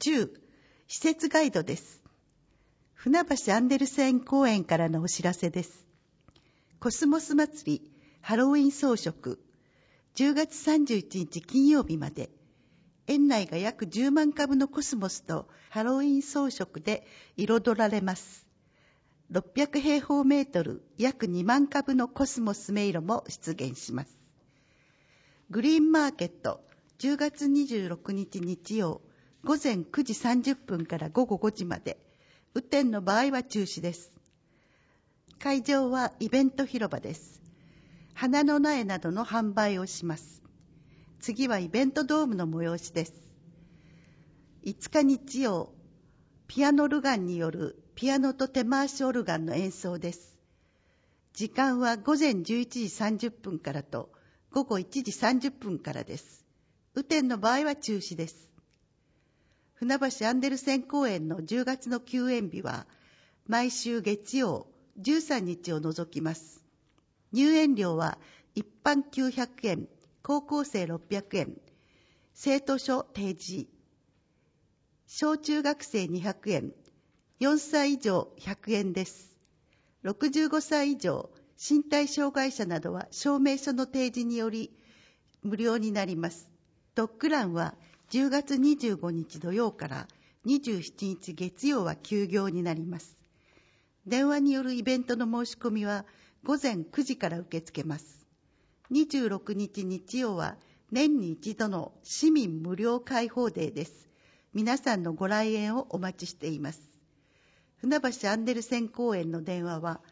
10、施設ガイドです。船橋アンデルセン公園からのお知らせです。コスモス祭りハロウィン装飾、10月31日金曜日まで、園内が約10万株のコスモスとハロウィン装飾で彩られます。600平方メートル、約2万株のコスモス迷路も出現します。グリーンマーケット、10月26日日曜、午前9時30分から午後5時まで、雨天の場合は中止です。会場はイベント広場です。花の苗などの販売をします。次はイベントドームの催しです。5日日曜、ピアノルガンによるピアノと手回しオルガンの演奏です。時間は午前11時30分からと午後1時30分からです。雨天の場合は中止です。船橋アンデルセン公園の10月の休園日は毎週月曜13日を除きます。入園料は一般900円、高校生600円、生徒書提示、小中学生200円、4歳以上100円です。65歳以上、身体障害者などは証明書の提示により無料になります。ドッグランは10月25日土曜から27日月曜は休業になります。電話によるイベントの申し込みは午前9時から受け付けます。26日日曜は年に一度の市民無料開放デーです。皆さんのご来園をお待ちしています。船橋アンデルセン公園の電話は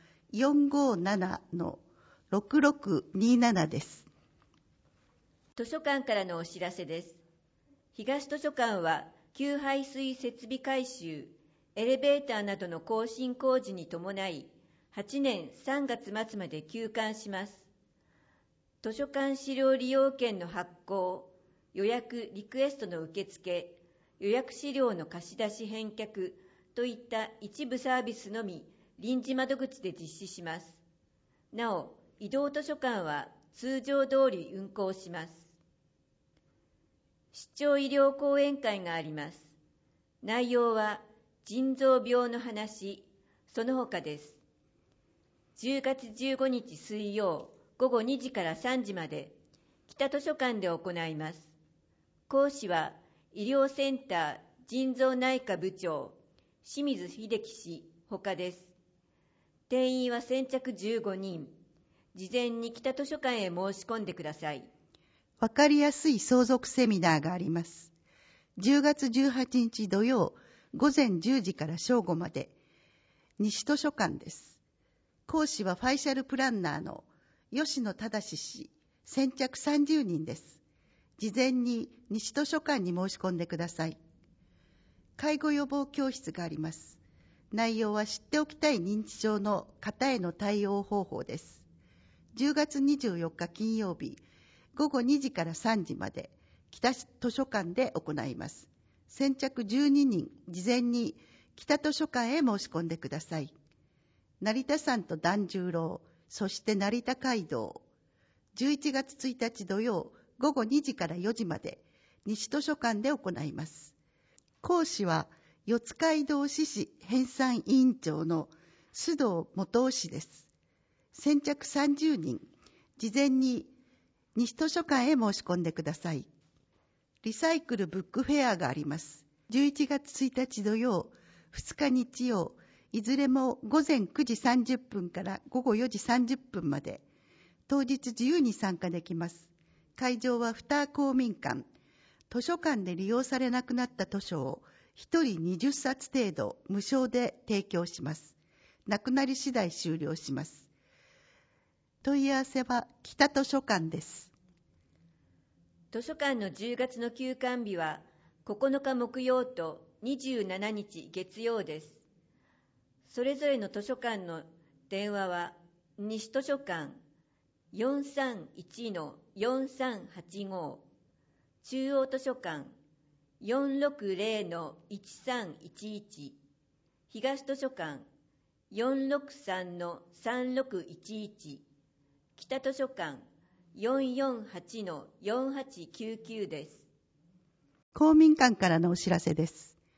457-6627 です。 図書館からのお知らせです。東図書館は給排水設備改修、エレベーターなどの更新工事に伴い、8年3月末まで休館します。図書館資料利用券の発行、予約リクエストの受付、予約資料の貸し出し返却といった一部サービスのみ臨時窓口で実施します。なお、移動図書館は通常通り運行します。出張医療講演会があります。内容は腎臓病の話、その他です。10月15日水曜午後2時から3時まで北図書館で行います。講師は医療センター腎臓内科部長清水秀樹氏他です。定員は先着15人。事前に北図書館へ申し込んでください。 わかりやすい相続セミナーがあります。10月18日土曜午前10時から正午まで西図書館です。講師はファイシャルプランナーの吉野忠氏、先着30人です。事前に西図書館に申し込んでください。介護予防教室があります。内容は知っておきたい認知症の方への対応方法です。10月24日金曜日、午後2時から3時まで北図書館で行います。先着12人、事前に北図書館へ申し込んでください。成田山と團十郎、そして成田街道、11月1日土曜、午後2時から4時まで西図書館で行います。講師は四街道市市編纂委員長の須藤元夫氏です。先着30人、事前に西図書館へ申し込んでください。リサイクルブックフェアがあります。11月1日土曜、2日日曜、いずれも午前9時30分から午後4時30分まで、当日自由に参加できます。会場は二公民館。図書館で利用されなくなった図書を1人20冊程度無償で提供します。なくなり次第終了します。問い合わせは北図書館です。 図書館の10月の休館日は9日木曜と27日月曜です。それぞれの図書館の電話は西図書館 431-4385、中央図書館 460-1311、東図書館 463-3611、北図書館 448-4899 です。 公民館からのお知らせです。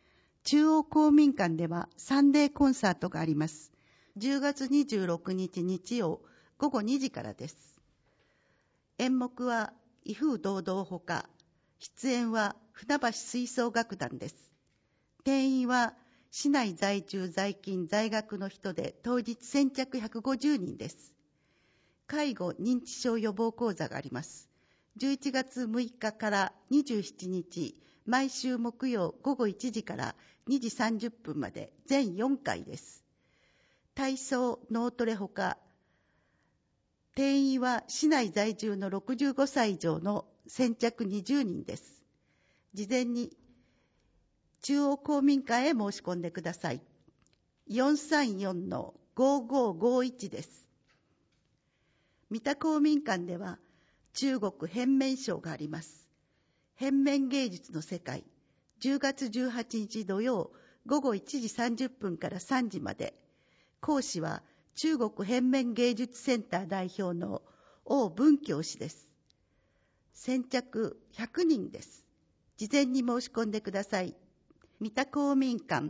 中央公民館ではサンデーコンサートがあります。10月26日日曜午後2時からです。演目は威風堂々ほか、出演は船橋吹奏楽団です。定員は市内在住在勤在学の人で当日先着150人です。介護認知症予防講座があります。11月6日から27日、毎週木曜午後1時から2時30分まで全4回です。体操、脳トレほか、定員は市内在住の65歳以上の先着20人です。事前に中央公民館へ申し込んでください。434-5551です。三田公民館では中国変面ショーがあります。変面芸術の世界、10月18日土曜午後1時30分から3時まで。講師は中国変面芸術センター代表の王文教氏です。先着100人です。事前に申し込んでください。三田公民館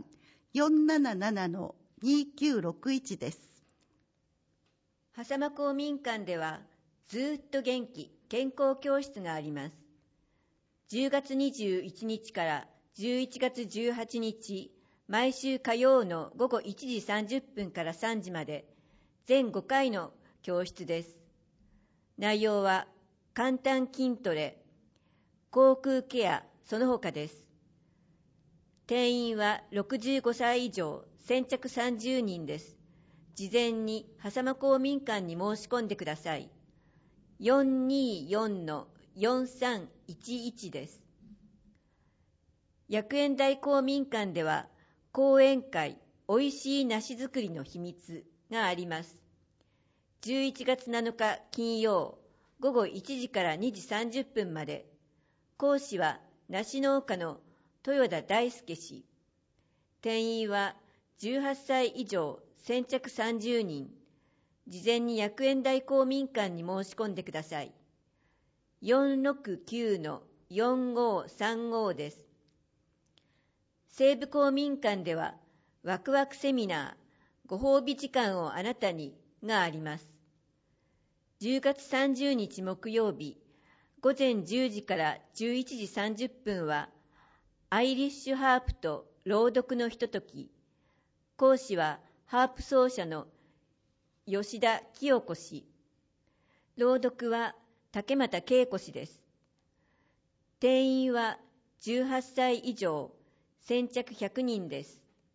477-2961 です。 狭間公民館ではずっと元気健康教室があります。10月21日から11月18日、毎週火曜の午後1時30分から3時まで、全5回の教室です。内容は簡単筋トレ、口腔ケア、その他です。定員は65歳以上、先着30人です。事前に狭間公民館に申し込んでください。424-4311 です。薬園台公民館では講演会おいしい梨作りの秘密があります。11月7日金曜午後1時から2時30分まで。講師は梨農家の豊田大輔氏。定員は18歳以上先着30人。事前に薬園台公民館に申し込んでください。469-4535 です。西部公民館ではワクワクセミナーご褒美時間をあなたにがあります。10月30日木曜日午前10時から11時30分はアイリッシュハープと朗読のひととき。講師はハープ奏者の吉田清子氏。朗読は竹俣恵子氏です。定員は18歳以上、先着100人です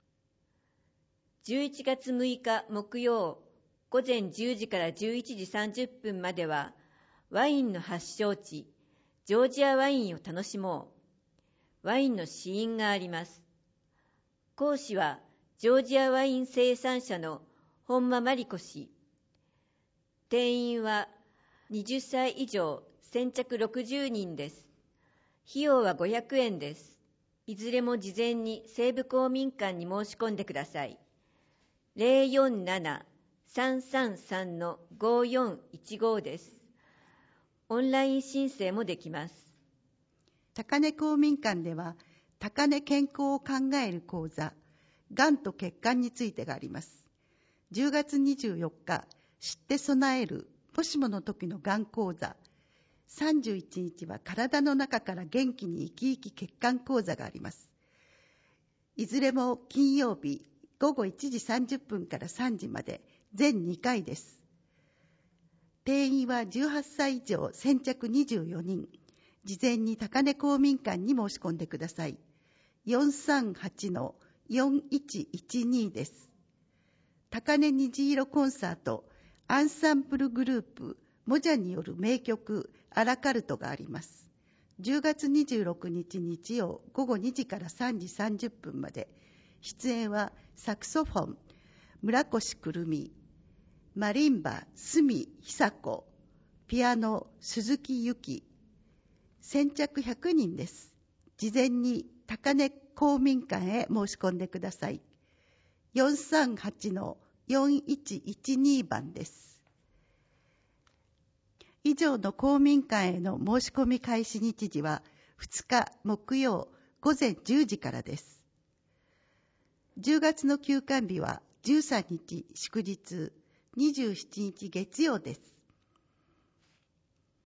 。11月6日木曜午前10時から11時30分まではワインの発祥地、ジョージアワインを楽しもう。ワインの試飲があります。講師はジョージアワイン生産者の本間真理子氏。定員は20歳以上、先着60人です。費用は500円です。いずれも事前に西部公民館に申し込んでください。047-333-5415 です。オンライン申請もできます。 高根公民館では高根健康を考える講座、がんと血管についてがあります。10月24日、知って備えるもしもの時のがん講座。31日は体の中から元気に生き生き血管講座があります。いずれも金曜日午後1時30分から3時まで全2回です。定員は18歳以上先着24人。事前に高根公民館に申し込んでください。438-4112 です。高根虹色コンサートアンサンブルグループモジャによる名曲アラカルトがあります。10月26日日曜午後2時から3時30分まで。出演はサクソフォン村越くるみ、マリンバ角久子、ピアノ鈴木由紀。先着100人です。事前に高根公民館へ申し込んでください。438-4112 番です。以上の公民館への申し込み開始日時は2日木曜午前10時からです。 10月の休館日は13日祝日、27日月曜です。